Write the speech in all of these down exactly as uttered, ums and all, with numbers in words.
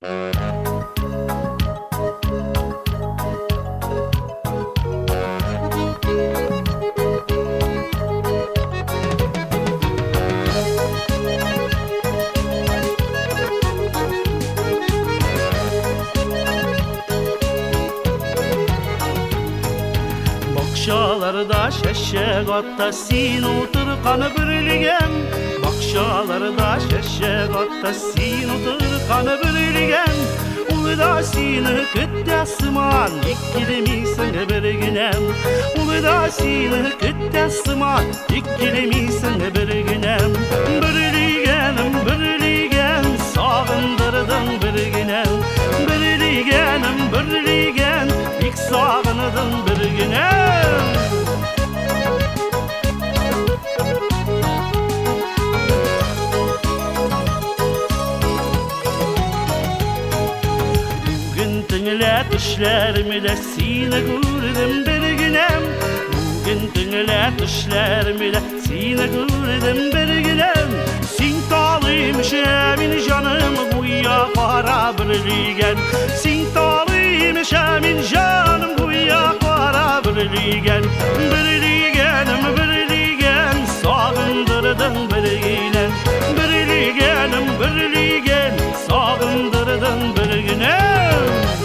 Bakşalarda şeşek atta sin oturqanı birligem. Bakşalarda şeşek atta sin oturqanı birligem. Uluda seni küttəsiman ikkilimisin birginem. Uluda seni küttəsiman ikkilimisin birginem. Birligenim birligen sağındırdın birginem. Birligenim birligen ilk sağınırdın birginem. Düşlerimi de seni gördüm bir günem. Bugün tünele düşlerimi de seni gördüm bir günem. Sin talıymış emin canım bu ya kara birligen. Sin talıymış emin canım bu ya kara birligen. Birligenim birligen sağındırdın birligen. Birligenim birligen sağındırdın birligen.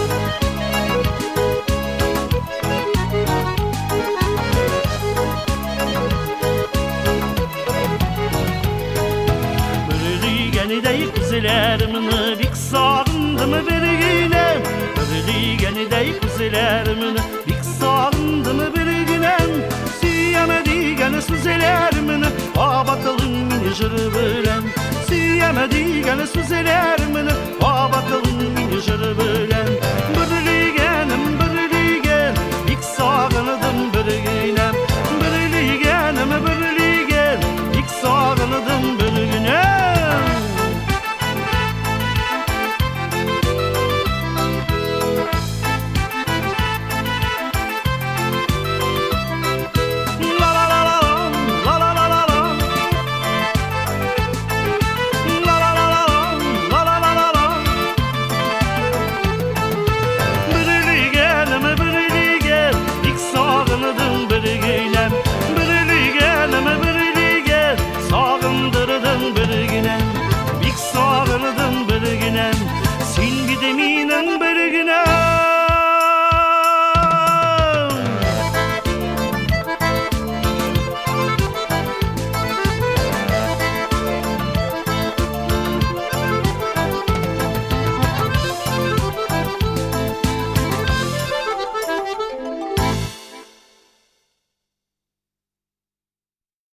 Kuzilerimini bik sağındım birginem. Birligeni kuzilerimini bik sağındım birginem. Siyemedigen süzelerimini abakalım mini jırı bilen. Siyemedigen süzelerimini abakalım mini jırı bilen.